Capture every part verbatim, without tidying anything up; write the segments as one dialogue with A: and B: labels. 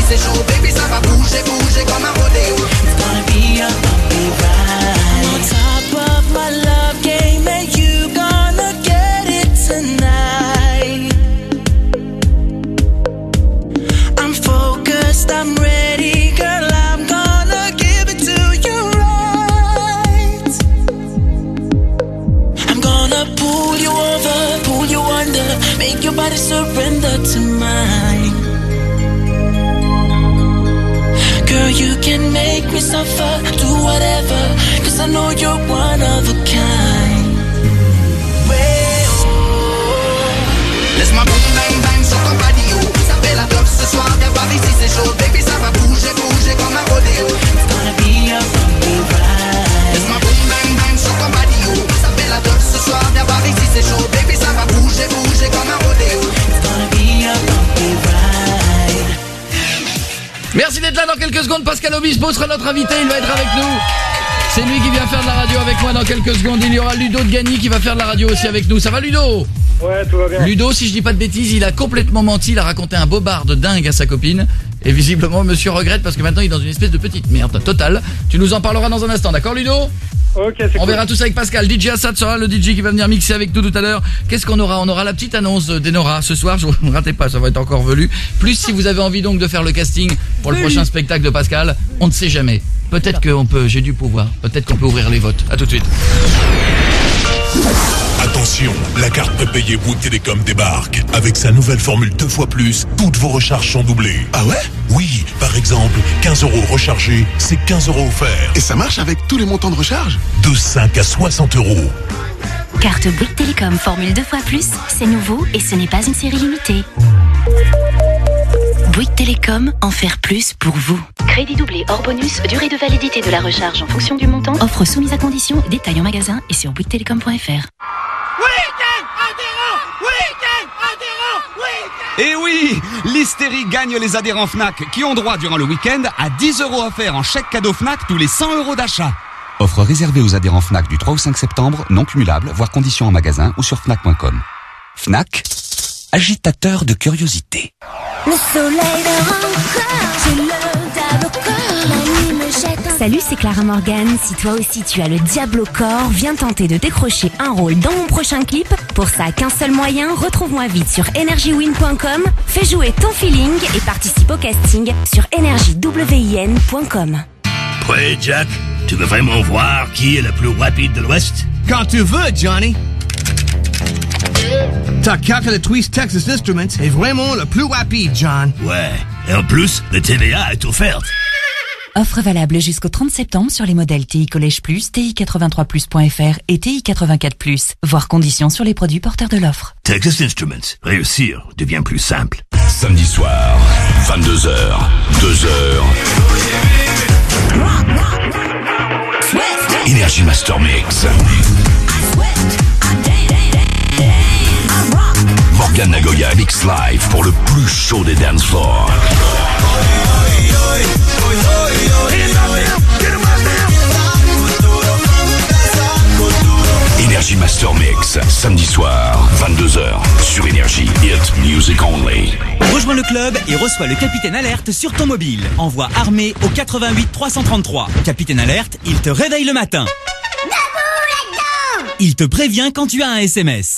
A: c'est chaud, baby, ça va bouger, bouger comme un rodéo. It's gonna be a bumpy ride. On top of my love game and you gonna get it tonight. I'm focused, I'm ready, girl, I'm gonna give it to you right. I'm gonna pull you over, pull you under, make your body surrender to mine. Girl, you can make me suffer, do whatever, cause I know you're one of a kind. Ouais, oh. Laisse-moi boum bang bang sur ton patio. Ça fait la teuf ce soir, viens par ici c'est chaud. Baby, ça va bouger, bouger comme un rodéo. It's gonna be a bumpy ride. Laisse-moi boum bang bang sur ton patio. Ça fait la teuf ce soir, viens par ici c'est chaud. Baby, ça va bouger, bouger comme un rodéo. It's gonna be a bumpy ride.
B: Merci d'être là. Dans quelques secondes, Pascal Obispo sera notre invité, il va être avec nous. C'est lui qui vient faire de la radio avec moi dans quelques secondes. Il y aura Ludo de Gagny qui va faire de la radio aussi avec nous. Ça va, Ludo?
C: Ouais, tout va bien.
B: Ludo, si je dis pas de bêtises, il a complètement menti. Il a raconté un bobard de dingue à sa copine. Et visiblement, monsieur regrette parce que maintenant il est dans une espèce de petite merde totale. Tu nous en parleras dans un instant, d'accord, Ludo?
C: Ok, c'est
B: On
C: cool.
B: verra tout ça avec Pascal. D J Assad sera le D J qui va venir mixer avec nous tout à l'heure. Qu'est-ce qu'on aura? On aura la petite annonce d'Enora ce soir. Je ne ratez pas, ça va être encore velu. Plus si vous avez envie donc de faire le casting pour le prochain spectacle de Pascal, on ne sait jamais. Peut-être qu'on peut, j'ai du pouvoir. Peut-être qu'on peut ouvrir les votes. À tout de suite.
D: Attention, la carte prépayée Bouygues Télécom débarque. Avec sa nouvelle formule deux fois plus, toutes vos recharges sont doublées.
E: Ah ouais?
D: Oui, par exemple, quinze euros rechargés, c'est quinze euros offerts.
E: Et ça marche avec tous les montants de recharge?
D: De cinq à soixante euros.
F: Carte Bouygues Télécom formule deux fois plus, c'est nouveau et ce n'est pas une série limitée. Bouygues Télécom, en faire plus pour vous. Crédit doublé hors bonus, durée de validité de la recharge en fonction du montant. Offre soumise à condition, détail en magasin et sur bouygues télécom point f r.
G: Et oui, l'Hystérie gagne les adhérents Fnac qui ont droit durant le week-end à dix euros offerts en chèque cadeau Fnac tous les cent euros d'achat. Offre réservée aux adhérents Fnac du trois au cinq septembre, non cumulable, voire conditions en magasin ou sur fnac point com. Fnac, agitateur de curiosité.
H: Le soleil dort encore, j'ai le diable au corps, la nuit me jette un...
F: Salut, c'est Clara Morgan. Si toi aussi tu as le diable au corps, viens tenter de décrocher un rôle dans mon prochain clip. Pour ça, qu'un seul moyen, retrouve-moi vite sur energy win point com, fais jouer ton feeling et participe au casting sur energy win point com.
I: Ouais, Jack, tu veux vraiment voir qui est le plus rapide de l'Ouest?
J: Quand tu veux, Johnny. Ta carte de Twist Texas Instruments est vraiment le plus rapide, John.
I: Ouais, et en plus, le T V A est offert.
K: Offre valable jusqu'au trente septembre sur les modèles T I Collège Plus, T I quatre-vingt-trois plus point f r et T I quatre-vingt-quatre plus. Voir conditions sur les produits porteurs de l'offre.
I: Texas Instruments. Réussir devient plus simple.
D: Samedi soir, vingt-deux heures, deux heures. Energy Master Mix. Morgan Nagoya mix live pour le plus chaud des dance floors. Energy Master Mix, samedi soir, vingt-deux heures, sur Energy, Hit Music Only.
L: Rejoins le club et reçois le Capitaine Alerte sur ton mobile. Envoie armé au quatre-vingt-huit trois cent trente-trois. Capitaine Alerte, il te réveille le matin. Il te prévient quand tu as un S M S.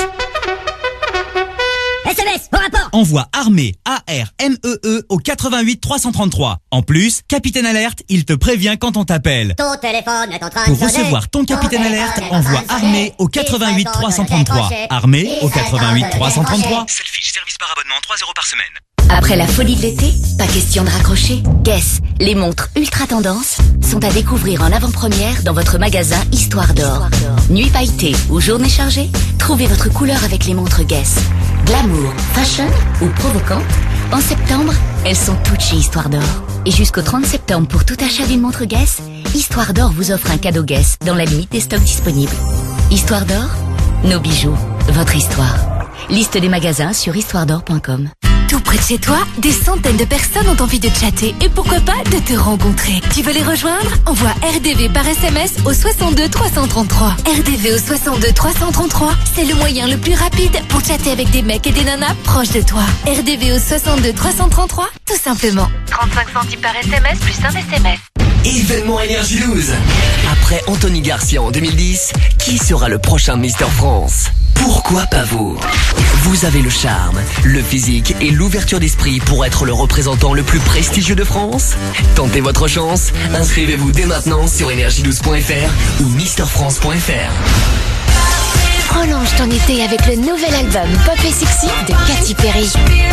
H: S M S, au rapport.
L: Envoie armé, A R M E E au quatre-vingt-huit trois cent trente-trois. En plus, Capitaine Alerte, il te prévient quand on t'appelle.
H: Ton téléphone est en train
L: Pour
H: de sonner.
L: recevoir ton Capitaine
H: Ton
L: Alerte,
H: téléphone est en
L: envoie
H: train de sonner.
L: armé au quatre-vingt-huit trois cent trente-trois. Armé au quatre-vingt-huit trois cent trente-trois.
M: Selfie, service par abonnement, trois euros par semaine.
F: Après la folie de l'été, pas question de raccrocher. Guess, les montres ultra tendance sont à découvrir en avant-première dans votre magasin Histoire d'Or. Nuit pailletée ou journée chargée, trouvez votre couleur avec les montres Guess. Glamour, fashion ou provocante, en septembre, elles sont toutes chez Histoire d'Or. Et jusqu'au trente septembre, pour tout achat d'une montre Guess, Histoire d'Or vous offre un cadeau Guess dans la limite des stocks disponibles. Histoire d'Or, nos bijoux, votre histoire. Liste des magasins sur histoire d'or point com.
N: Tout
F: près de chez toi, des centaines de personnes ont envie de chatter et pourquoi pas de te rencontrer. Tu veux les rejoindre? Envoie R D V par S M S au soixante-deux trois cent trente-trois. R D V au soixante-deux trois cent trente-trois, c'est le moyen le plus rapide pour chatter avec des mecs et des nanas proches de toi. R D V au soixante-deux trois cent trente-trois, tout simplement.
K: trente-cinq centimes par S M S plus un S M S.
C: Événement Énergie douze. Après Anthony Garcia en deux mille dix, qui sera le prochain Mister France? Pourquoi pas vous? Vous avez le charme, le physique et l'ouverture d'esprit pour être le représentant le plus prestigieux de France? Tentez votre chance, inscrivez-vous dès maintenant sur énergie douze point F R ou mister france point F R.
F: Prolonge ton été avec le nouvel album Pop et Sexy de Katy Perry.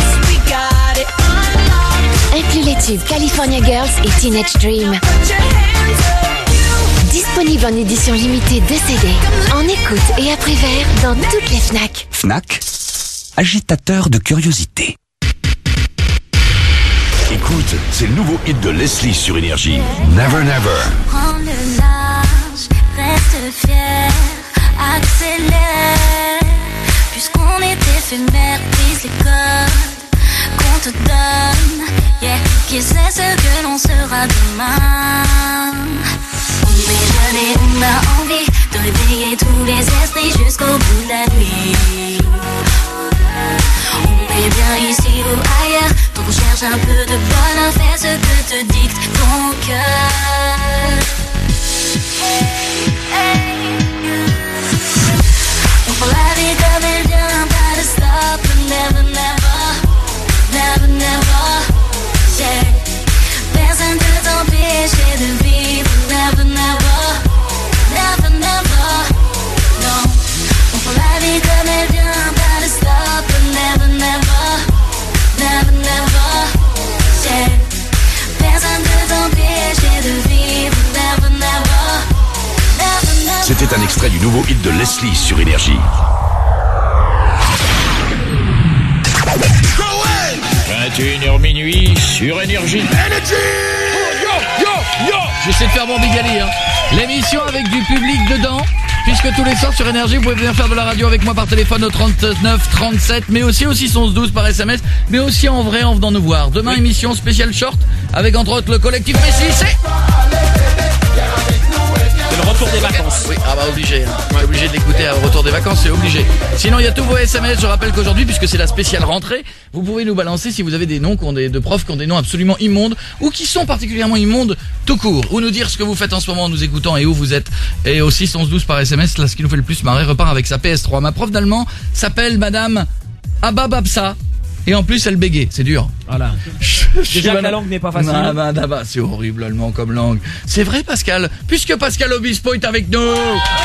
F: Inclut les tubes California Girls et Teenage Dream. Disponible en édition limitée de C D, en écoute et à prix vert dans toutes les Fnac.
G: Fnac, agitateur de curiosité.
D: Écoute, c'est le nouveau hit de Leslie sur Énergie. Never Never.
H: Prends le large, reste fier, accélère. Puisqu'on est éphémère, brise les codes qu'on te donne. Yeah, qui sait ce que l'on sera demain. On est jeunes et on a envie de réveiller tous les esprits jusqu'au bout de la nuit. On est bien ici ou ailleurs, donc on cherche un peu de bonheur, fais ce que te dicte ton cœur. On prend la vie comme elle vient, pas de stop, never, never, never, never, yeah. Personne peut t'empêcher de vivre, never, never, never, never, non. On prend la vie comme elle vient, pas de stop, never, never, never, never, yeah. Personne peut t'empêcher de vivre, never, never, never, never.
D: C'était un extrait du nouveau hit de Leslie sur Énergie.
N: vingt et une heures minuit sur Énergie.
B: Énergie. Yo, yo, yo. J'essaie de faire mon bigali, hein. L'émission avec du public dedans, puisque tous les soirs sur Énergie, vous pouvez venir faire de la radio avec moi par téléphone au trente-neuf trente-sept, mais aussi au six onze douze par S M S, mais aussi en vrai en venant nous voir. Demain, oui. Émission spéciale short, avec entre autres le collectif Messi, c'est...
O: C'est le retour des vacances.
B: Oui, ah bah obligé, hein. Ouais. Obligé d'écouter au retour des vacances, c'est obligé. Sinon, il y a tous vos S M S. Je rappelle qu'aujourd'hui, puisque c'est la spéciale rentrée, vous pouvez nous balancer si vous avez des noms qui ont des, de profs qui ont des noms absolument immondes ou qui sont particulièrement immondes tout court. Ou nous dire ce que vous faites en ce moment en nous écoutant et où vous êtes. Et au six onze douze par S M S, là, ce qui nous fait le plus marrer repart avec sa P S trois. Ma prof d'allemand s'appelle Madame Abababsa. Et en plus, elle bégait, c'est dur.
O: Voilà. Déjà que la langue n'est pas facile.
B: Ah bah, bah, bah, c'est horrible allemand comme langue. C'est vrai, Pascal, puisque Pascal Obispo est avec nous.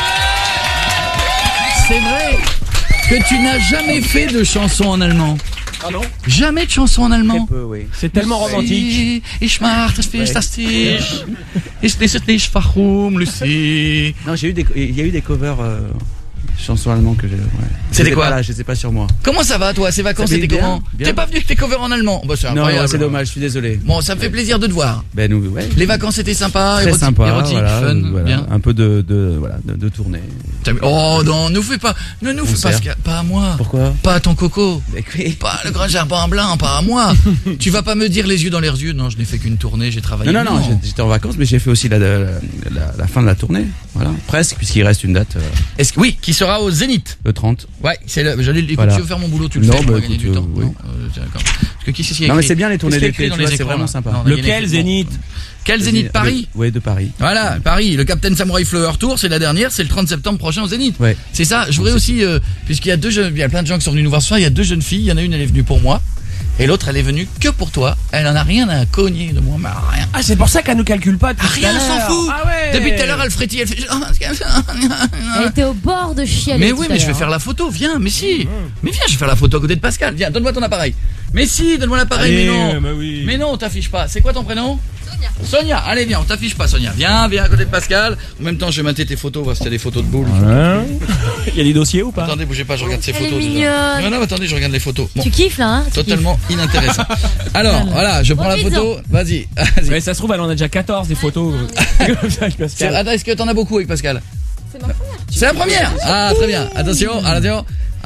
B: C'est vrai que tu n'as jamais fait de chanson en allemand.
O: Ah non?
B: Jamais de chanson en allemand.
O: Très peu, oui. C'est tellement romantique.
B: Ich mach das fantastisch. Ich weiß nicht warum, Lucie.
P: Non, j'ai eu des, il y a eu des covers. Euh... Chansons allemandes que j'ai. Ouais.
B: C'était quoi
P: là, je sais pas sur moi.
B: Comment ça va toi? Ces vacances c'était comment? T'es pas venu avec tes covers en allemand? Bah c'est incroyable.
P: Non, c'est dommage, je suis désolé.
B: Bon, ça me fait plaisir de te voir.
P: Ben nous, ouais.
B: Les vacances étaient sympas,
P: très
B: érotique,
P: sympa,
B: érotique
P: voilà,
B: fun,
P: voilà,
B: bien.
P: Un peu de, de voilà, de, de tournée.
B: Oh non, nous fais pas, ne nous fais pas, pas à moi.
P: Pourquoi?
B: Pas à ton coco. Pas le grand jardin blanc, pas à moi. Tu vas pas me dire les yeux dans les yeux. Non, je n'ai fait qu'une tournée, j'ai travaillé.
P: Non, non, non, j'étais en vacances, mais j'ai fait aussi la, la, la, la fin de la tournée. Voilà, presque, puisqu'il reste une date. Euh...
B: Est-ce que oui, qui sera au Zénith?
P: Le trente.
B: Ouais, c'est le, j'allais, écoute,
P: voilà.
B: Tu veux faire mon boulot, tu le
P: non,
B: fais,
P: bah,
B: on va gagner du temps.
P: Oui.
B: Non, euh, d'accord. Parce que qui c'est qui a écrit?
P: Non, mais c'est bien les tournées
B: d'été,
P: tu vois, c'est vraiment sympa.
B: Non,
O: lequel Zénith?
B: Quel Zénith? Paris?
P: Oui, de Paris.
B: Voilà, Paris. Le Captain Samurai Flower Tour, c'est la dernière, c'est le trente septembre prochain au Zénith.
P: Ouais.
B: C'est ça. Je voudrais aussi, euh, puisqu'il y a deux jeunes, il y a plein de gens qui sont venus nous voir ce soir, il y a deux jeunes filles, il y en a une, elle est venue pour moi. Et l'autre, elle est venue que pour toi. Elle en a rien à cogner de moi, mais rien.
O: Ah, c'est pour ça qu'elle nous calcule pas.
B: Ah, rien, s'en fout.
O: Ah ouais.
B: Depuis tout à l'heure, elle frétille, elle fait.
Q: Elle était au bord de chialer.
B: Mais oui, mais je vais faire la photo. Viens, mais si. Mais viens, je vais faire la photo à côté de Pascal. Viens, donne-moi ton appareil. Mais si, donne-moi l'appareil. Mais non.
O: Bah oui.
B: Mais non, on t'affiche pas. C'est quoi ton prénom? Sonia. Sonia, allez viens, on t'affiche pas Sonia. Viens, viens à côté de Pascal. En même temps, je vais mater tes photos, voir si t'as des photos de boules.
O: Ouais. Il y a des dossiers ou pas?
B: Attendez, bougez pas, je regarde ces
Q: Elle
B: photos.
Q: est mignonne.
B: Non, non, attendez, je regarde les photos. Bon.
Q: Tu kiffes là, hein?
B: Totalement inintéressant. Alors, voilà, je prends la photo. Vas-y.
O: Vas-y. Mais ça se trouve, elle en a déjà quatorze des photos. Comme ça avec Pascal.
B: Attends, est-ce que t'en as beaucoup avec Pascal?
Q: C'est ma première.
B: C'est la première. Ah, très bien. Attention, attention. Voilà.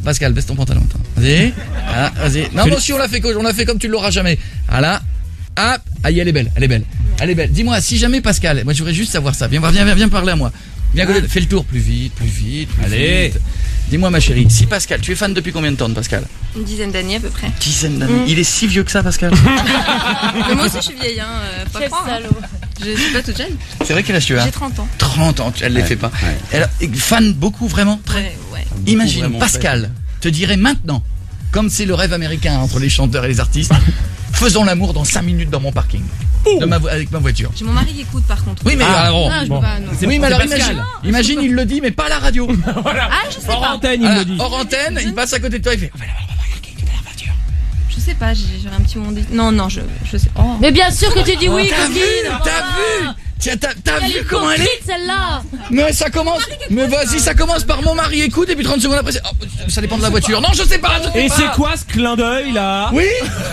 B: Pascal, baisse ton pantalon. Attends. Vas-y. Voilà, vas-y. Non, moi aussi, on l'a fait, on l'a fait comme tu l'auras jamais. Voilà. Hop. Aïe, elle est belle, elle est belle. Elle est belle. Dis-moi, si jamais Pascal, moi je voudrais juste savoir ça. Viens voir, viens, viens, viens parler à moi. Viens, ah. Fais le tour plus vite, plus vite, plus
O: Allez.
B: vite. Dis-moi ma chérie, si Pascal, tu es fan depuis combien de temps de Pascal?
R: Une dizaine d'années à peu près.
B: Dizaine d'années.
R: Mmh.
B: Il est si vieux que ça, Pascal?
R: Mais moi aussi je suis vieille, hein. Euh, pas
Q: Quel
R: croire, hein.
Q: salaud.
R: Je suis pas toute jeune.
B: C'est vrai quel âge tu as?
R: J'ai trente ans.
B: trente ans, elle les
P: Ouais.
B: fait pas.
P: Ouais.
B: Elle, fan beaucoup vraiment?
R: Ouais, ouais.
B: Imagine,
P: vraiment
B: Pascal te dirait maintenant, comme c'est le rêve américain entre les chanteurs et les artistes, faisons l'amour dans cinq minutes dans mon parking. De ma vo- avec ma voiture.
R: J'ai mon mari qui écoute par contre.
B: Oui, mais
O: Ah,
B: alors,
R: Non, je
O: bon.
R: peux pas, non.
B: oui, mais
O: c'est
B: alors
O: Pascal.
B: imagine, imagine il le dit, mais pas à la radio.
O: Voilà.
R: Ah, je sais
O: Hors
R: pas.
O: antenne, il
B: Voilà,
O: me dit.
B: hors antenne, il passe à côté de toi, il fait.
R: Je sais pas, j'ai j'ai un petit monde. Non, non, je, je sais. Oh.
Q: Mais bien sûr que tu dis oui,
B: T'as
Q: copine.
B: vu, t'as vu, Tiens, t'as, t'as
Q: Elle
B: vu
Q: est
B: comment elle est?
Q: hypocrite, celle-là.
B: Mais ça commence. Mais vas-y, ça commence par mon mari écoute et puis trente secondes après, c'est- oh, ça dépend de la voiture. Non, je sais pas. Je sais
O: Et
B: pas.
O: c'est quoi ce clin d'œil là?
B: Oui.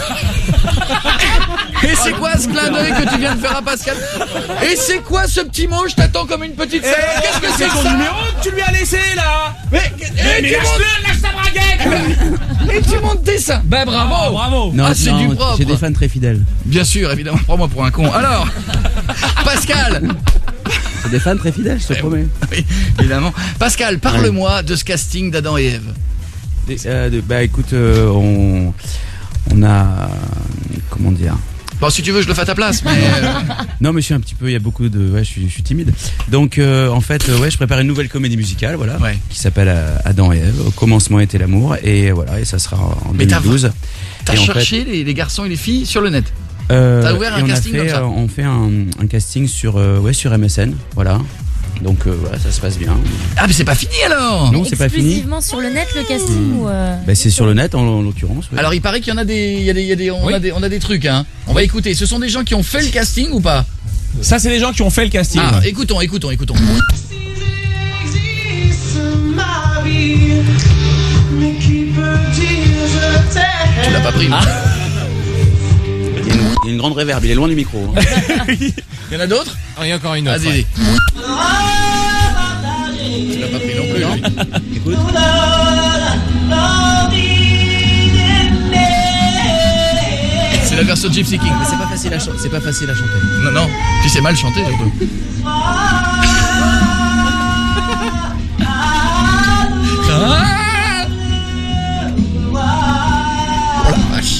B: Et c'est quoi ce clin d'œil que tu viens de faire à Pascal? Et c'est quoi ce petit mot? Je t'attends comme une petite sœur.
O: Eh,
B: Qu'est-ce que c'est que
O: ton
B: ça?
O: numéro que tu lui as laissé là?
B: Mais,
O: Mais,
B: et,
O: mais
B: tu
O: lâche-le, lâche sa braguette!
B: montes, et tu montes tes seins. Ben bravo.
O: Ah, bravo!
P: Non,
B: Ah, c'est
P: non,
B: du propre.
P: j'ai des fans très fidèles.
B: Bien sûr, évidemment. Prends-moi pour un con. Alors, Pascal.
P: C'est des fans très fidèles, je te promets.
B: Oui, évidemment. Pascal, parle-moi de ce casting d'Adam et Ève.
P: Des- euh, de- bah écoute, euh, on, on a, comment dire.
B: Bon, si tu veux, je le fais à ta place. Mais euh,
P: Non, mais je suis un petit peu, il y a beaucoup de, ouais, je suis, je suis timide. Donc, euh, en fait, euh, ouais, je prépare une nouvelle comédie musicale, voilà,
B: Ouais.
P: qui s'appelle euh, Adam et Ève. Au commencement était l'amour, et voilà, et ça sera en
B: Mais
P: deux
B: t'as-
P: mille douze.
B: t'as
P: Et en
B: cherché les, les garçons et les filles sur le net.
P: Euh,
B: T'as ouvert un
P: et on a
B: casting
P: fait,
B: comme ça.
P: euh, On fait un, un casting sur, euh, ouais, sur M S N, voilà. Donc euh, voilà, ça se passe bien.
B: Ah, mais c'est pas fini alors.
P: Non, c'est pas fini.
Q: Exclusivement sur le net, le casting ou euh...
P: Bah, c'est sur le net en, en l'occurrence. ouais.
B: Alors, il paraît qu'il y en a des, il y a des, il y a des, on
O: Oui.
B: a des, on a des trucs. Hein. On va écouter. Ce sont des gens qui ont fait le casting ou pas?
O: Ça, c'est les gens qui ont fait le casting.
B: Ah, écoutons, écoutons, écoutons. Tu l'as pas pris.
P: Ah. Il y a une, il y a une grande réverb, il est loin du micro. hein.
B: Il y en a d'autres?
O: Ah, il y a encore une autre.
B: Vas-y.
O: ouais.
B: Tu l'as pas pris non plus. lui.
P: Écoute.
B: C'est la version Gypsy King.
P: Mais c'est pas facile à chanter. C'est pas facile à chanter.
B: Non, non. Puis c'est mal chanté surtout. Ah oh la vache.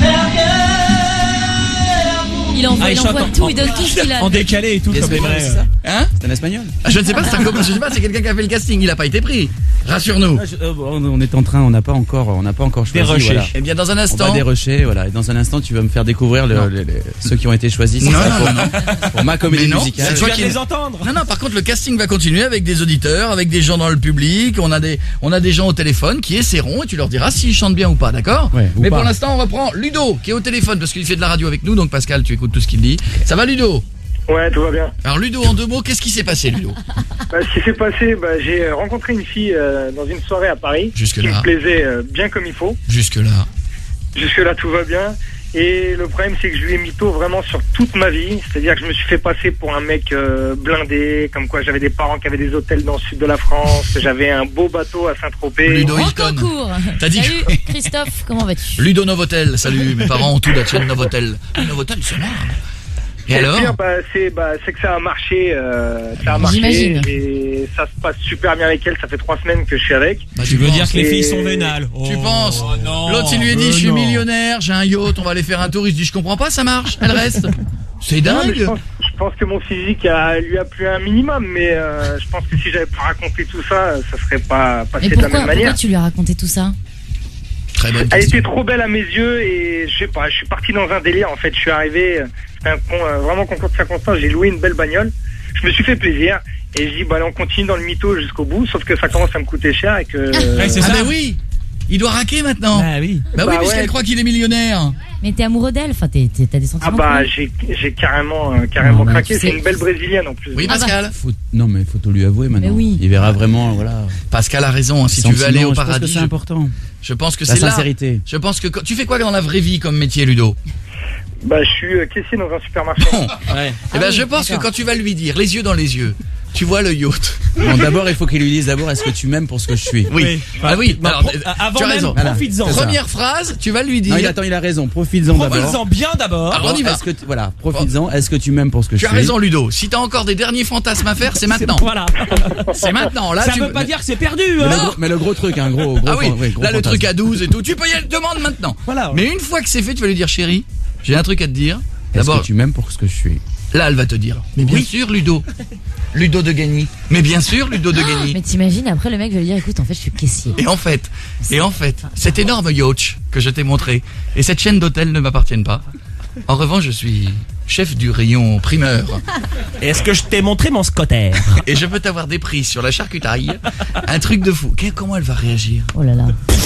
Q: il envoie,
O: Ah, il
Q: il
O: chante
Q: envoie
O: en-
Q: tout, il donne tout ce qu'il a.
O: En décalé et tout, comme les
P: Espagnol,
O: vrais.
P: c'est ça
B: Hein?
P: C'est un espagnol.
B: Ah, Je ne sais pas, c'est un copain, je sais pas, c'est quelqu'un qui a fait le casting, il a pas été pris. Rassure-nous.
P: Ah, je- euh, on on est en train, on n'a pas encore, on n'a pas encore choisi.
O: Dérocher.
P: Voilà.
B: Eh bien, dans un
P: On va
B: instant.
P: dérocher, voilà. Et dans un instant, tu vas me faire découvrir le-
B: Non.
P: les- les- ceux qui ont été choisis.
B: Non,
P: c'est ça,
B: non,
P: pour,
B: non, non.
P: pour ma comédie
B: Mais non,
P: musicale.
B: c'est
O: Tu
B: toi
O: vas
B: qui-
O: les entendre.
B: Non, non, par contre, le casting va continuer avec des auditeurs, avec des gens dans le public. On a des, on a des gens au téléphone qui essaieront et tu leur diras s'ils chantent bien ou pas, d'accord?
P: Ouais, ou
B: Mais
P: pas.
B: pour l'instant, on reprend Ludo qui est au téléphone parce qu'il fait de la radio avec nous. Donc, Pascal, tu écoutes tout ce qu'il dit. Ça va, Ludo?
S: Ouais, tout va bien.
B: Alors, Ludo, en deux mots, qu'est-ce qui s'est passé, Ludo?
S: Bah, ce qui s'est passé, bah, j'ai rencontré une fille euh, dans une soirée à Paris qui
B: Jusque-là.
S: me plaisait euh, bien comme il faut.
B: Jusque-là.
S: Jusque-là, tout va bien. Et le problème, c'est que je lui ai mytho vraiment sur toute ma vie. C'est-à-dire que je me suis fait passer pour un mec euh, blindé, comme quoi j'avais des parents qui avaient des hôtels dans le sud de la France, que j'avais un beau bateau à Saint-Tropez.
B: Ludo
Q: En
B: Hilton.
Q: concours.
B: T'as dit
Q: Salut Christophe, comment vas-tu?
B: Ludo Novotel, salut, mes parents ont tout la chaîne Novotel. Novotel, c'est marrant. Et
S: Et le
B: alors?
S: pire, bah, c'est bah, c'est que ça a marché, euh, ça a marché
Q: J'imagine.
S: et ça se passe super bien avec elle. Ça fait trois semaines que je suis avec.
B: Bah,
O: Tu veux
B: penses-
O: dire que les
S: Et-
O: filles sont vénales?
B: Tu
O: Oh,
B: penses?
O: non,
B: L'autre, il lui a dit,
O: mais
B: je suis
O: non.
B: millionnaire, j'ai un yacht, on va aller faire un tour. Il se dit, je comprends pas, ça marche, elle reste. C'est
S: Non, mais je,
B: dingue.
S: pense, je pense que mon physique a, lui a plu un minimum, mais euh, je pense que si j'avais pas raconté tout ça, ça serait pas passé
Q: Mais
S: de la
Q: pourquoi,
S: même
Q: pourquoi
S: manière.
Q: tu lui as raconté tout ça?
B: Très bonne
S: Elle
B: question.
S: était trop belle à mes yeux et je sais pas, je suis parti dans un délire. En fait, je suis arrivé, euh, c'était un con, euh, vraiment concours de circonstances. J'ai loué une belle bagnole, je me suis fait plaisir et je dis bah allez, on continue dans le mytho jusqu'au bout. Sauf que ça commence à me coûter cher et que.
O: Ouais, c'est
B: Ah
O: ça.
B: bah oui, il doit raquer maintenant.
O: Ah oui.
B: Bah oui,
S: Bah
B: puisqu'elle
S: ouais.
B: croit qu'il est millionnaire.
Q: Mais t'es amoureux d'elle, enfin t'es- t'es- t'as des sentiments
S: Ah bah
Q: pour elle.
S: j'ai j'ai carrément euh, carrément
Q: Ah bah,
S: craqué.
Q: tu sais-
S: C'est une belle brésilienne en plus.
B: Oui,
Q: Ah bah.
B: Pascal.
P: Faut- non, mais faut tout lui avouer maintenant.
Q: Mais oui.
P: Il verra vraiment, voilà.
B: Pascal a raison, hein, si tu veux
P: Sentiments,
B: aller au
P: je pense que
B: paradis.
P: c'est
B: je-
P: important.
B: Je pense que
P: La
B: c'est là.
P: sincérité.
B: Je pense que quand- tu fais quoi dans la vraie vie comme métier, Ludo?
S: Bah je suis euh, caissier dans un supermarché.
B: Bon.
P: Ouais.
B: Eh ben,
Q: oui,
B: je pense que
Q: d'accord.
B: quand tu vas lui dire, les yeux dans les yeux, Tu vois le yacht.
P: Non, d'abord, il faut qu'il lui dise d'abord, est-ce que tu m'aimes pour ce que je suis?
B: Oui.
O: Oui.
B: Ah oui.
O: Bah,
B: Alors,
O: pro-
B: euh,
O: avant
B: tu as
O: même,
B: raison.
O: profites-en.
P: Voilà.
B: Première phrase, tu vas lui dire.
P: Non, il attend, il a raison. Profites-en d'abord.
O: Profites-en bien d'abord.
B: Alors, on y va.
P: Est-ce que tu- voilà, profites-en. Est-ce que tu m'aimes pour ce que
B: Tu
P: je
B: as
P: suis?
B: raison, Ludo. Si t'as encore des derniers fantasmes à faire, c'est maintenant.
O: Voilà.
B: C'est maintenant. Là,
O: Ça
B: tu
O: veut pas dire que c'est perdu,
P: Mais le,
O: hein.
P: gros, mais le gros truc, un gros, gros,
B: Ah oui,
P: ouais, gros
B: là le
P: fantasme.
B: truc à douze et tout, tu peux y aller, demande maintenant.
O: Voilà.
B: Mais une fois que c'est fait, tu vas lui dire chérie, j'ai un truc à te dire.
P: Est-ce
B: D'abord,
P: que tu m'aimes pour ce que je suis?
B: là elle va te dire. Mais bien sûr Ludo. Ludo de Gagny. Mais bien sûr Ludo de Gagny.
Q: Mais t'imagines, après le mec va lui dire écoute, en fait, je suis caissier.
B: Et en fait, et en fait, cet énorme yacht que je t'ai montré et cette chaîne d'hôtels ne m'appartiennent pas. En revanche, je suis chef du rayon primeur.
O: Est-ce que je t'ai montré mon scotter?
B: Et je peux t'avoir des prix sur la charcutaille. Un truc de fou. Qu'est- Comment elle va réagir?
Q: Oh là là.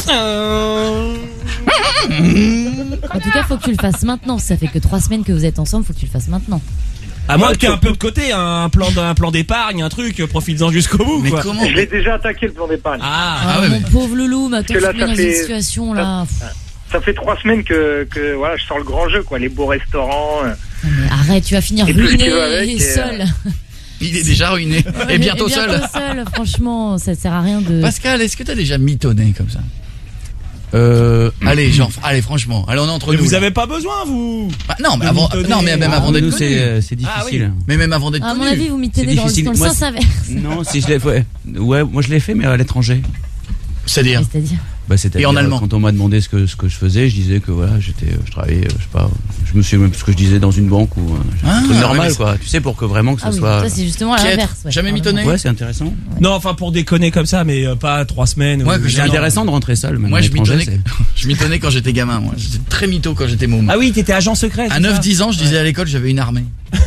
Q: En tout cas, faut que tu le fasses maintenant. Ça fait que trois semaines que vous êtes ensemble, faut que tu le fasses maintenant.
O: À moins que tu aies un peu de côté, un plan, un plan d'épargne, un truc, profites-en jusqu'au bout.
B: Mais
O: quoi.
B: comment?
S: Je l'ai déjà attaqué le plan d'épargne.
O: Ah,
Q: Ah,
B: ouais,
Q: mon
B: mais-
Q: pauvre loulou, mais attends,
S: Parce que là,
Q: tu te mets
S: ça
Q: dans
S: fait-
Q: une situation là.
S: Ça fait trois semaines que, que voilà, je sors le grand jeu, quoi. Les beaux restaurants. euh.
Q: Non, mais arrête, tu vas finir
S: Et plus
Q: ruiné
S: tu vas avec,
Q: et
S: et,
Q: seul.
B: Il est déjà ruiné. Et bientôt seul.
Q: Bientôt seul, franchement, ça sert à rien de.
B: Pascal, est-ce que t'as déjà mitonné comme ça?
P: Euh,
B: Allez, genre, allez, franchement, allez, on est entre
O: mais
B: nous.
O: vous
B: là.
O: avez pas besoin, vous.
B: Bah, non, mais
O: de
B: avant,
O: mitonner.
B: non, mais même
P: ah,
B: avant
P: mais
B: d'être
P: nous,
B: connu.
P: c'est, c'est difficile.
O: Ah oui.
B: Mais même avant d'être
Q: À mon
B: connu.
Q: avis, vous m'y tenez
P: C'est
Q: dans, le-
P: difficile.
Q: dans le
P: Moi,
Q: sens
P: c'est-
Q: inverse.
P: Non, si je l'ai fait. Ouais, moi je l'ai fait, mais à l'étranger.
B: C'est-à-dire.
Q: Mais C'est-à-dire.
P: Bah, c'est-à-dire,
B: Et en allemand.
P: quand on m'a demandé ce que ce que je faisais, je disais que voilà, j'étais, je travaillais, euh, je sais pas, je me suis même ce que je disais dans une banque ou euh,
B: Ah,
P: un truc
B: ouais,
P: normal
B: mais
P: quoi. Tu sais, pour que vraiment que ce
Q: Ah oui,
P: soit.
Q: ça c'est justement à
B: Piètre.
Q: l'inverse. ouais.
B: Jamais
Q: Pardon.
B: mitonné.
P: Ouais, c'est intéressant.
O: Non, enfin pour déconner comme ça, mais euh, pas trois semaines.
B: Ouais,
O: ou-
B: que
P: C'est
B: Non.
P: intéressant de rentrer seul. Même
B: Moi,
P: à
B: je
P: l'étranger,
B: mitonnais, je mitonnais quand j'étais gamin, moi. J'étais très mytho quand j'étais môme.
O: Ah oui, t'étais agent secret.
B: À
O: c'est ça
B: neuf dix ans, je disais à l'école, j'avais une armée.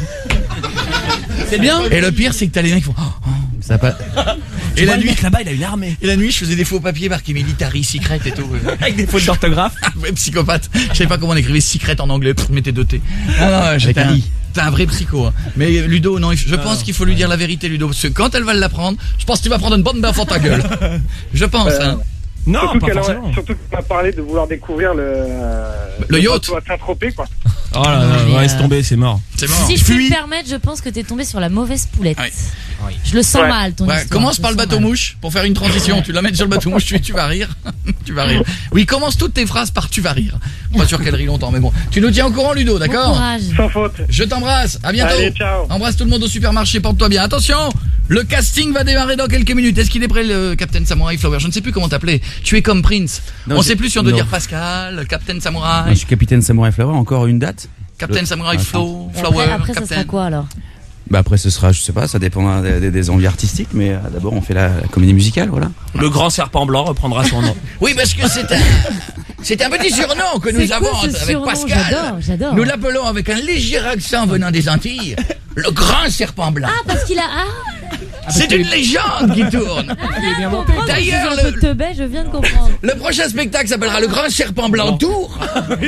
O: C'est bien.
B: Et le pire, c'est que t'as les mecs qui font, oh, oh.
P: c'est- ça a pas.
O: Et la nuit là-bas, il a une armée.
B: Et la nuit, je faisais des faux papiers marqués military, secret et tout.
O: Avec des fautes d'orthographe.
B: Ouais, psychopathe. Je savais pas comment on écrivait secret en anglais. Pff, mettez deux T. Ah non, j'étais
P: un
B: un,
P: i.
B: t'es un vrai psycho. Hein. Mais Ludo, non, je pense qu'il faut lui dire la vérité, Ludo. Parce que quand elle va l'apprendre, je pense que tu vas prendre une bonne baffe en ta gueule. Je pense,
S: Euh,
B: hein.
O: Non,
S: surtout
O: pas
S: qu'elle
O: forcément.
S: a, surtout qu'elle m'a parlé de vouloir découvrir le,
B: Le yacht.
S: bateau à Saint-Tropez, quoi.
O: Oh là là,
Q: Mais,
O: ouais, laisse
Q: euh,
O: tomber, c'est mort.
B: C'est mort.
Q: Si je peux
O: Fuis.
Q: me permettre, je pense que t'es tombé sur la mauvaise poulette.
B: Ouais.
Q: Je le sens
S: Ouais.
Q: mal, ton
B: Ouais,
Q: histoire.
B: commence
Q: je
B: par le
Q: sens
B: bateau
Q: mal.
B: mouche pour faire une transition. Tu la mets sur le bateau mouche, tu, tu vas rire. Tu vas rire. Oui, commence toutes tes phrases par tu vas rire. Pas sûr qu'elle rit longtemps, mais bon. Tu nous tiens au courant, Ludo,
Q: Bon
B: d'accord?
Q: courage.
S: Sans faute.
B: Je t'embrasse. À bientôt.
S: Allez, ciao.
B: Embrasse tout le monde au supermarché. Porte-toi bien. Attention, le casting va démarrer dans quelques minutes. Est-ce qu'il est prêt, le Captain Samurai Flower? Je ne sais plus comment t'appeler. Tu es comme Prince.
P: Non,
B: on
P: c'est-
B: sait plus si on doit
P: non.
B: dire Pascal, Captain
P: Moi,
B: Samurai,
P: je suis capitaine Samurai Flower. Encore une date?
B: Captain
P: Le-
B: Samurai
P: Attends.
B: Flow,
Q: Et
B: Flower,
Q: Après, après ça
B: Captain.
Q: sera quoi alors?
P: Bah après ce sera, je sais pas, ça dépendra des, des- des envies artistiques, mais euh, d'abord on fait la, la comédie musicale, voilà.
O: Le grand serpent blanc reprendra son nom.
B: Oui, parce que c'est un, c'est un petit surnom que nous
Q: C'est
B: avons
Q: quoi ce
B: avec
Q: surnom?
B: Pascal.
Q: J'adore, j'adore.
B: Nous l'appelons avec un léger accent venant des Antilles, le grand serpent blanc.
Q: Ah, parce qu'il a. Ah,
B: C'est une légende qui tourne.
Q: je comprends.
B: D'ailleurs,
Q: je suis un
B: le-
Q: peu teubé, je viens de comprendre.
B: Le prochain spectacle s'appellera le grand serpent blanc Tour.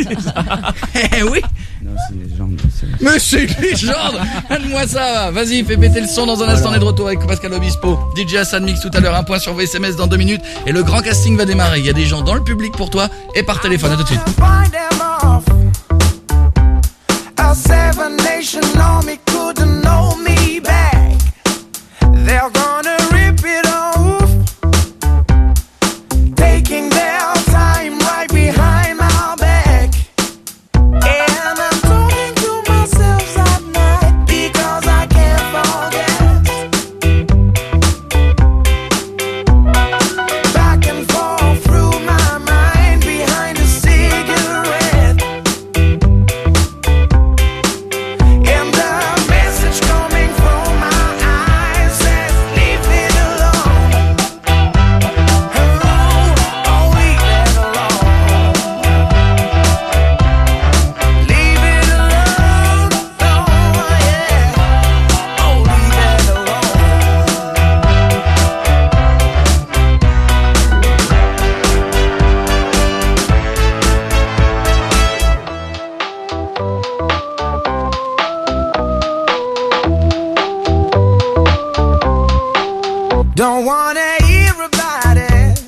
B: Eh oui.
P: Non, c'est une légende, c'est-
B: Mais c'est une légende. Donne-moi ça. Vas-y, fais péter le son dans un instant. On est de retour avec Pascal Obispo. D J Hassan Mix tout à l'heure. Un point sur vos S M S dans deux minutes. Et le grand casting va démarrer. Il y a des gens dans le public pour toi et par téléphone. À tout de suite.
A: Find them off. A seven nation army couldn't know me back. They're gonna rip it off, taking their time right behind my back. And I'm talking to myself at night because I can't forget. Back and forth through my mind behind a cigarette. And the message coming from my eyes says, leave it alone. Oh, oh, leave it alone. Leave it alone. Oh, yeah. Oh, leave it alone. Don't wanna hear about it.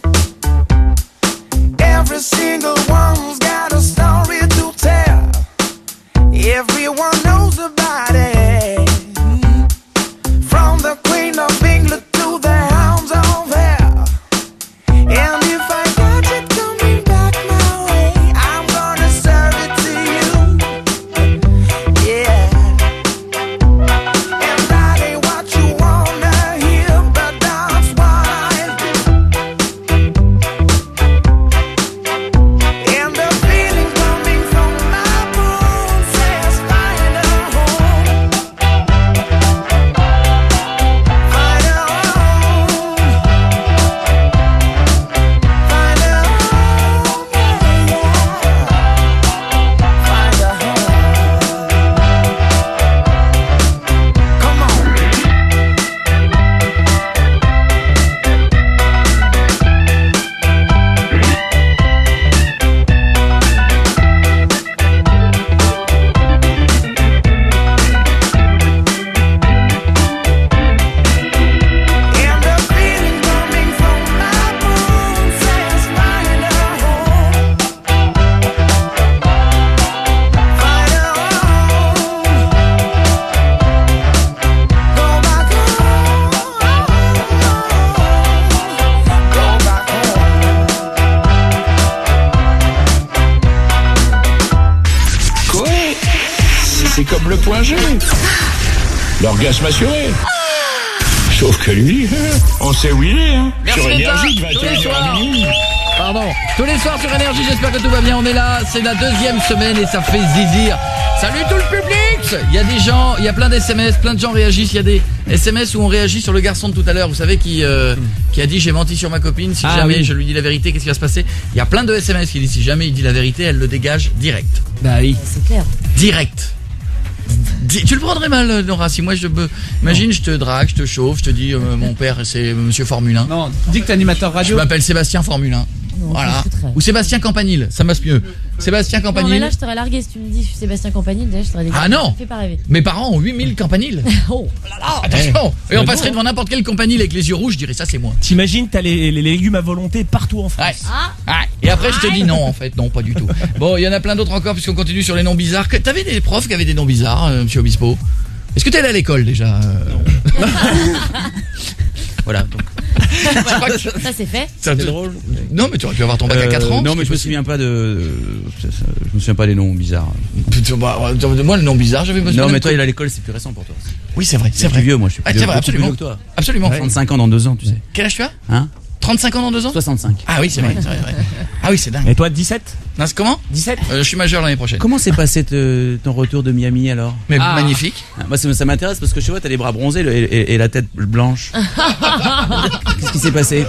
A: Every single one's got a story to tell. Everyone knows about it. From the queen
N: C'est comme le point G. L'orgasme assuré. Sauf que lui, on sait où il est, hein.
B: Merci
N: Sur
B: d'être là,
N: Énergie,
B: tous les
N: vingt et une heures
B: soirs.
N: minuit.
B: Pardon. Tous les soirs sur Énergie, j'espère que tout va bien. On est là, c'est la deuxième semaine et ça fait zizir. Salut tout le public. Il y a des gens, il y a plein d'S M S, plein de gens réagissent. Il y a des S M S où on réagit sur le garçon de tout à l'heure. Vous savez qui euh, qui a dit j'ai menti sur ma copine. Si
O: Ah,
B: jamais
O: oui.
B: je lui dis la vérité, qu'est-ce qui va se passer? Il y a plein de S M S qui disent si jamais il dit la vérité, elle le dégage direct.
O: Bah oui.
Q: C'est clair.
B: Direct. Di- Tu le prendrais mal, Nora, si moi je me... Imagine, je te drague, je te chauffe, je te dis euh, mon père c'est Monsieur Formule un.
T: Non, dis que t'es animateur
B: Je
T: radio.
B: m'appelle Sébastien Formule un.
Q: Non,
B: Voilà.
Q: je foutrais.
B: Ou Sébastien Campanile, ça passe mieux. Sébastien
Q: Non, mais
B: Campanile.
Q: là, je t'aurais largué si tu me dis je suis Sébastien Campanile. Déjà, je t'aurais dit.
B: Ah non.
Q: Fais pas rêver.
B: Mes parents ont huit mille campaniles.
Q: Oh.
B: Attention.
O: Eh,
B: Et on
O: c'est
B: passerait
O: bon.
B: devant n'importe quel campanile avec les yeux rouges, je dirais ça c'est moi.
O: T'imagines, t'as les, les légumes à volonté partout en France.
Q: Ah.
B: Ah, et après je te dis non en fait, non pas du tout. Bon, il y en a plein d'autres encore puisqu'on continue sur les noms bizarres. Que- T'avais des profs qui avaient des noms bizarres, euh, Monsieur Obispo? Est-ce que t'es allé à l'école déjà euh Voilà. Donc.
Q: Voilà. Ça c'est fait.
B: Ça, te- Non mais tu aurais pu avoir ton bac à quatre ans.
P: Non, mais je me souviens pas de. Je me souviens pas des noms bizarres.
B: Bah, moi le nom bizarre, j'avais besoin.
P: Non, mais toi, il a l'école, c'est plus récent pour toi.
B: Oui, c'est vrai, c'est
P: plus
B: vrai.
P: vieux, moi, je suis plus
B: Ah,
P: vieux,
B: c'est vrai,
P: beaucoup plus
B: absolument.
P: vieux que toi.
B: Absolument.
P: trente-cinq ans dans deux ans, tu sais.
B: Quel âge tu as?
P: Hein?
B: trente-cinq ans dans deux ans?
P: soixante-cinq.
B: Ah oui, c'est vrai, c'est vrai, c'est vrai. Ah oui, c'est dingue.
O: Et toi, dix-sept?
B: Non, c'est comment?
O: dix-sept?
B: Euh, je suis majeur l'année prochaine.
P: Comment s'est passé te- ton retour de Miami alors?
B: Mais
O: Ah.
B: magnifique.
P: Ah, Moi, ça, ça m'intéresse parce que je vois, t'as les bras bronzés le- et, et- et la tête blanche. Qu'est-ce qui s'est passé?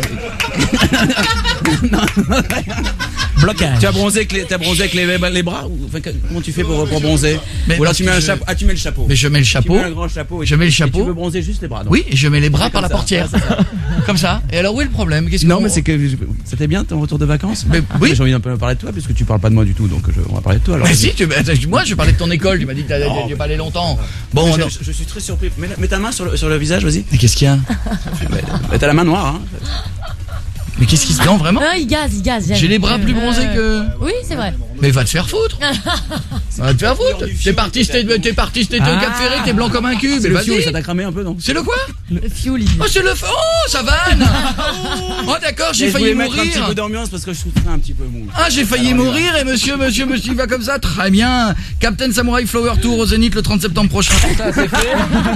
O: Blocage.
P: Tu as bronzé avec les, t'as bronzé avec les, les bras ou, enfin, que- comment tu fais pour, pour bronzer?
B: Mais
P: Ou alors
B: parce
P: tu mets
B: que
P: un
B: je-
P: chapeau. Ah, tu mets le chapeau.
B: Mais je mets le chapeau.
P: Tu mets un grand chapeau. Et
B: Je mets le
P: et
B: chapeau.
P: Tu veux bronzer juste les bras. donc.
B: Oui, et je mets les bras
P: C'est
B: par
P: comme
B: la
P: ça.
B: portière.
P: Ouais, c'est ça.
B: Comme ça. Et alors où est le problème? Qu'est-ce
P: Non,
B: qu'on-
P: mais c'est que c'était bien ton retour de vacances.
B: Mais oui.
P: J'ai envie d'un peu parler de toi puisque tu parles pas de moi du tout, donc je- on va parler de toi. Alors
B: Mais
P: vas-y.
B: si, tu, attends, moi je parlais de ton école, tu m'as dit que t'allais
P: Non.
B: tu pas aller longtemps. Bon,
P: je,
B: non.
P: je- je suis très surpris. Mets, la- mets ta main sur le, sur le visage, vas-y.
B: Mais qu'est-ce qu'il y a?
P: Mais t'as la main noire, hein.
B: Mais qu'est-ce qui se non vraiment?
Q: Non, il gaze, il gaze. j'aime.
B: J'ai les bras plus bronzés que.
Q: Oui, c'est vrai.
B: Mais va te faire foutre. Va te faire foutre. T'es parti, t'es t'es parti, t'es au
P: Ah.
B: Cap Ferré, t'es blanc comme un cul.
P: C'est
B: Mais
P: le fioul, ça
B: vas-y.
P: t'a cramé un peu, non?
B: C'est le quoi?
Q: Le fioul.
B: Oh, c'est le. Oh, ça vanne. Oh, d'accord, j'ai
P: Je
B: failli
P: voulais mettre un petit
B: mourir.
P: peu d'ambiance parce que je trouve ça un petit peu mou.
B: Ah, j'ai failli
P: Alors,
B: mourir et monsieur, monsieur, monsieur, il va comme ça, très bien. Captain Samurai Flower Tour au Zénith le trente septembre prochain. Tout ça, c'est fait.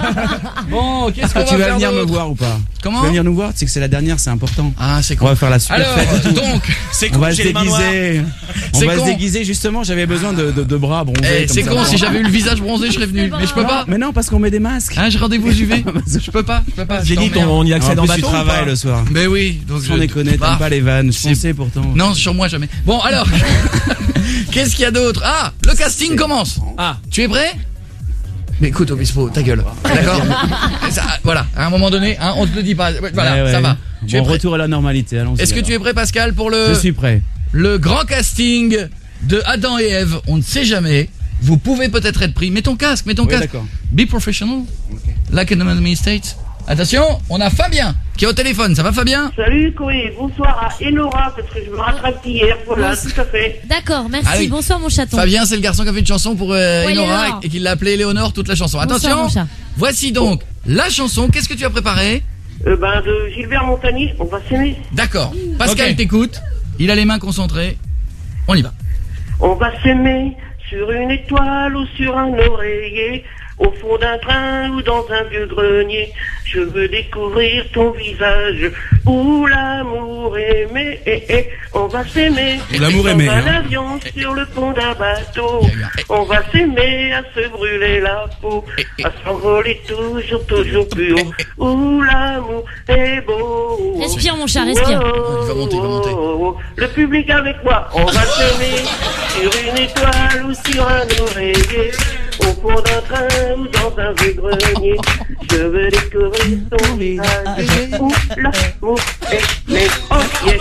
B: Bon, qu'est-ce qu'on
P: Ah,
B: va
P: tu vas
B: faire
P: venir me
B: d'autre?
P: voir ou pas?
B: Comment?
P: Tu vas venir nous voir? C'est que c'est la dernière, c'est important.
B: Ah, c'est
P: On
B: con.
P: va faire la super
B: Alors,
P: fête et tout.
B: donc,
O: C'est
P: On
O: con,
P: va se
O: j'ai les mains noires.
P: déguiser. On
B: C'est
P: va
B: con.
P: se déguiser justement. J'avais besoin de, de, de bras bronzés.
B: eh,
P: comme
B: c'est
P: ça.
B: con, si j'avais eu le visage bronzé, je serais venu. Mais je peux pas.
P: Mais non, parce qu'on met des masques.
B: Hein, j'ai rendez-vous aux U V. Je peux pas, je peux pas. je
O: Zénith,
B: t'emmerde.
O: on y accède
P: En
O: en
P: plus, tu
O: bateau ou
P: travailles
O: pas?
P: le soir.
B: Mais oui, donc
P: Sans
B: je
P: déconner,
B: bah,
P: t'aimes pas les vannes. Je
B: c'est-
P: pensais pourtant.
B: Non, sur moi jamais. Bon, alors, qu'est-ce qu'il y a d'autre? Ah, le casting commence.
O: Ah.
B: Tu es prêt? Mais écoute, Obispo, ta gueule. D'accord? Ça, voilà, à un moment donné, hein, on te le dit pas. Voilà,
P: Ouais, ouais.
B: ça va. Tu es
P: Bon,
B: prêt?
P: retour à la normalité. Allons-y.
B: Est-ce que
P: alors.
B: tu es prêt, Pascal, pour le
P: Je suis prêt.
B: le grand casting de Adam et Ève? On ne sait jamais. Vous pouvez peut-être être pris. Mets ton casque, mets ton
P: Oui,
B: casque.
P: d'accord.
B: Be professional. Like in the Miami States. Attention, on a Fabien qui est au téléphone. Ça va, Fabien?
U: Salut Koé, bonsoir à Enora parce que je me rattrape hier, voilà, tout à fait.
Q: D'accord, merci.
B: Ah oui.
Q: Bonsoir mon chaton.
B: Fabien, c'est le garçon qui a fait une chanson pour euh,
Q: Ouais,
B: Enora
Q: Léonore.
B: et qui l'a appelé Éléonore toute la chanson.
Q: Bonsoir,
B: Attention,
Q: mon chat.
B: voici donc la chanson. Qu'est-ce que tu as préparé?
U: Euh, ben de Gilbert Montagny, on va s'aimer.
B: D'accord. Pascal
O: Ok.
B: t'écoute. Il a les mains concentrées. On y va.
U: On va s'aimer sur une étoile ou sur un oreiller, au fond d'un train ou dans un vieux grenier. Je veux découvrir ton visage où l'amour aimé. Eh, eh, on va s'aimer
P: Où l'amour
U: dans
P: aimé,
U: un
P: hein.
U: avion sur le pont d'un bateau. On va s'aimer à se brûler la peau, à s'envoler toujours, toujours plus haut. Où l'amour est beau.
Q: Respire, mon chat, respire.
U: Oh,
B: Il va monter, il va monter.
U: oh, oh. Le public avec moi, on va s'aimer sur une étoile ou sur un oreiller, au fond d'un train ou dans un vieux grenier. Je veux découvrir ton visage où l'amour est né. Oh yeah.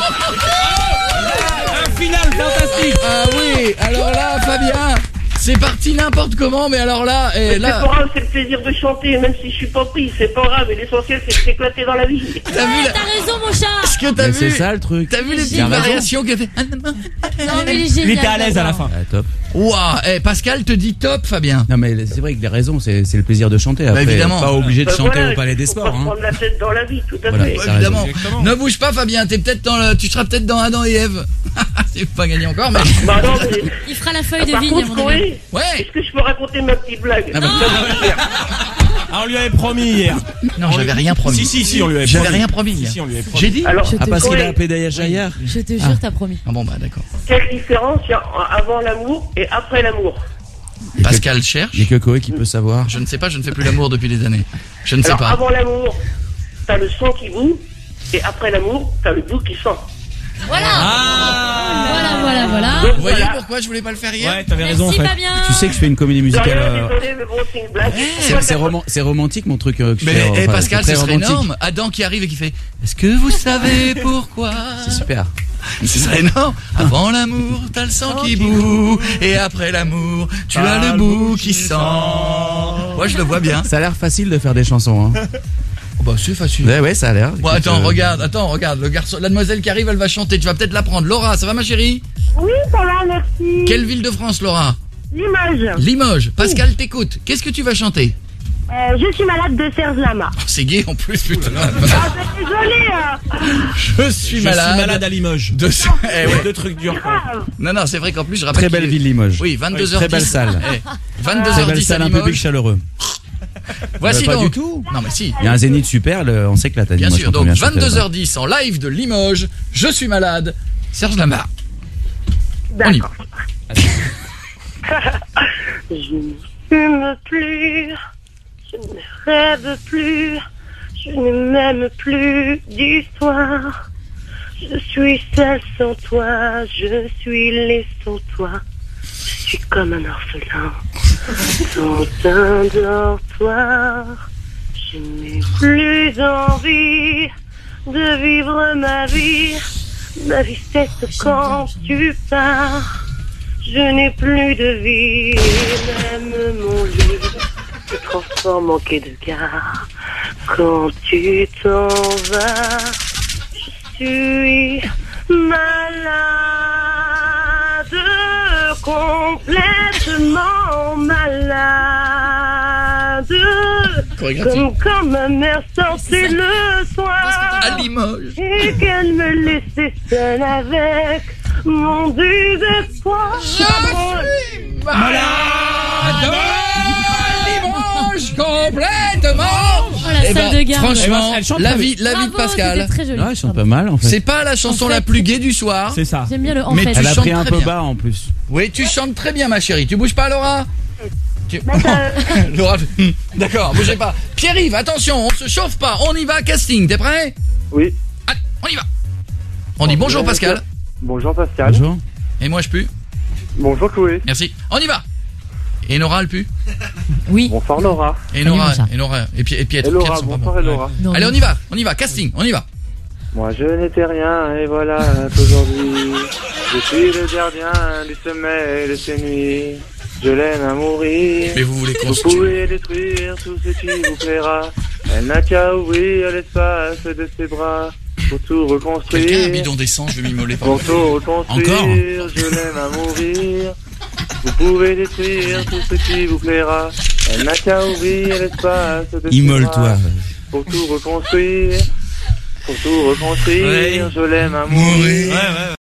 O: Un final fantastique.
B: Ah oui, alors là, Fabien, c'est parti n'importe comment, mais alors là, et
U: Mais
B: là,
U: c'est pas grave, c'est le plaisir de chanter, même si je suis pas pris, c'est pas grave, mais l'essentiel c'est de s'éclater dans la vie.
B: t'as vu la...
Q: T'as raison mon chat.
B: Est-ce que t'as
P: Mais
B: vu
P: c'est ça le truc.
B: T'as vu les
Q: J'ai
B: petites
Q: raison.
B: variations qu'il a fait?
Q: Non mais il est génial.
O: Il était à l'aise à la fin.
P: Ah, top.
B: Waouh, eh, Pascal te dit top, Fabien.
P: Non mais c'est vrai que les raisons, c'est c'est le plaisir de chanter. Après,
B: évidemment.
P: pas obligé de
U: Ben
P: chanter
U: voilà,
P: au Palais des
U: faut
P: Sports.
U: pas se
P: Hein.
U: prendre la tête dans la vie, tout à
P: Voilà.
U: fait.
B: Ouais,
P: t'as
B: évidemment.
O: Exactement.
B: Ne bouge pas, Fabien. T'es peut-être dans le... Tu seras peut-être dans Adam et Ève. C'est pas gagné encore, mais.
U: Bah non, mais...
Q: Il fera la feuille de
U: Par
Q: vigne à
U: contre,
Q: mon avis.
U: Koé,
B: Ouais.
U: Est-ce que je peux raconter ma petite blague?
B: Ah bah,
O: Ah, on lui avait promis hier.
B: Non, j'avais rien promis.
O: Si, si, si, on lui avait
B: J'avais
O: promis.
B: rien promis.
O: Si,
B: hier.
O: si, on lui avait promis.
B: J'ai dit.
U: Alors,
P: Ah, parce qu'il
U: oui.
P: a appelé Dayaja hier.
Q: Je te jure, t'as promis.
B: Ah bon, bah d'accord.
U: Quelle différence il y a avant l'amour et après l'amour?
B: Pascal cherche.
P: Il y a que Koé qui peut savoir.
B: Je ne sais pas, je ne fais plus l'amour depuis des années. Je ne sais
U: Alors,
B: pas.
U: avant l'amour, t'as le sang qui boue, et après l'amour, t'as le bout qui sent.
Q: Voilà.
O: Ah.
Q: Voilà, voilà, voilà.
U: Donc,
B: Vous voyez
U: voilà.
B: pourquoi je voulais pas le faire hier?
O: Ouais, t'avais
Q: Merci,
O: raison en fait.
Q: Fabien.
P: Tu sais que je fais une comédie
U: De
P: musicale.
U: rien,
P: euh,
U: désolé, mais bon, c'est une blague.
P: C'est c'est roman- c'est romantique mon truc euh, que je
B: Mais
P: fais.
B: eh,
P: enfin,
B: Pascal,
P: c'est
B: ce
P: très
B: serait
P: romantique.
B: énorme. Adam qui arrive et qui fait est-ce que vous savez pourquoi?
P: C'est super.
B: Ce serait énorme. Avant l'amour, t'as le sang qui boue. Et après l'amour, tu as le bout qui sent. Moi, je le vois bien.
P: Ça a l'air facile de faire des chansons. Hein.
B: Oh bah, c'est facile.
P: Ouais, ouais, ça a l'air.
B: Bon,
P: Écoute,
B: attends,
P: euh,
B: regarde, attends, regarde. Le garçon, la demoiselle qui arrive, elle va chanter. Tu vas peut-être l'apprendre. Laura, ça va, ma chérie?
U: Oui, ça va, merci.
B: Quelle ville de France, Laura?
U: Limoges.
B: Limoges. Pascal t'écoute. Qu'est-ce que tu vas chanter?
U: Euh, je suis malade de Serge Lama.
B: Oh, c'est gay en plus, putain.
U: Ah, désolé. Euh...
B: Je suis
O: Je
B: malade.
O: suis malade à Limoges.
B: De ce... eh ouais.
O: Deux trucs durs. quoi.
B: Non, non, c'est vrai qu'en plus, je rappelle.
P: Très belle
B: qu'il-
P: ville Limoges.
B: Oui, vingt-deux heures dix.
P: Très belle salle.
B: Eh, vingt-deux
P: Très
B: heures dix
P: belle salle,
B: à
P: un
B: Limoges.
P: public chaleureux.
B: Voici
P: Pas
B: donc.
P: du tout.
B: Non, mais si.
P: Il y a un zénith super, le- on s'éclate à
B: Bien
P: Limoges
B: sûr,
P: quand on
B: donc
P: vient chanter
B: vingt-deux
P: là-bas.
B: heures dix en live de Limoges. Je suis malade. Serge Lama. On y va.
U: Je ne fume plus, je ne rêve plus, je ne m'aime plus du soir. Je suis seule sans toi, je suis laissée sans toi. Je suis comme un orphelin dans un dortoir. Je n'ai plus envie de vivre ma vie. Ma vie cesse quand tu pars. Je n'ai plus de vie, même mon lit se transforme en quai de gare. Quand tu t'en vas, je suis malade, complètement malade. Comme quand ma mère sortait le soir
B: À Limoges.
U: et qu'elle me laissait seule avec mon désespoir.
B: Je suis malade. Limoges complètement.
Q: Oh, la
B: Eh
Q: salle
B: ben,
Q: de garde.
B: franchement,
O: Elle chante
B: la
O: très
B: vie, la vie de
Q: Bravo,
B: Pascal.
Q: c'était très joli.
P: Ouais, ils sont pas mal en fait.
B: C'est pas la chanson
Q: En fait.
B: la plus gaie du soir.
O: C'est ça.
Q: J'aime bien le en
B: Mais
Q: fait.
B: tu
P: Elle a
B: chantes
P: pris un
B: très
P: peu
B: bien.
P: bas en plus.
B: Oui, tu chantes très bien, ma chérie. Tu bouges pas, Laura? Tu...
U: ça-
B: Laura, d'accord, bougez pas. Pierre-Yves, attention, on se chauffe pas. On y va, casting. T'es prêt?
U: Oui.
B: Ah, on y va. On dit bonjour, Pascal.
U: Bonjour Pascal.
P: Bonjour.
B: Et moi, je pue.
U: Bonjour Chloé.
B: Merci. On y va. Et Nora, elle pue.
Q: Oui.
U: Bonsoir Laura.
B: Et
Q: Salut,
B: Nora,
Q: mon chat.
B: et Nora, et, Pi- et Pietro.
U: Et Laura,
B: Pietro sont pas
U: bonsoir
B: bons.
U: et Laura.
Q: Non,
B: Allez,
Q: non.
B: on y va, on y va, casting, on y va.
U: Moi je n'étais rien et voilà qu'aujourd'hui je suis le gardien du sommeil de ces nuits. Je l'aime à mourir.
B: Mais vous voulez qu'on
U: Vous
B: se tue?
U: pouvez détruire tout ce qui vous plaira. Elle n'a qu'à ouvrir l'espace de ses bras pour tout reconstruire.
B: Quelqu'un a un bidon d'essence, je vais m'immoler par
U: Pour tout reconstruire,
B: Encore
U: je l'aime à mourir. Vous pouvez détruire tout ce qui vous plaira. Elle n'a qu'à ouvrir l'espace de ses bras.
P: Immole-toi.
U: Pour tout reconstruire, pour tout reconstruire,
B: Ouais.
U: je l'aime à
B: Mourir.
U: mourir.
O: Ouais, ouais.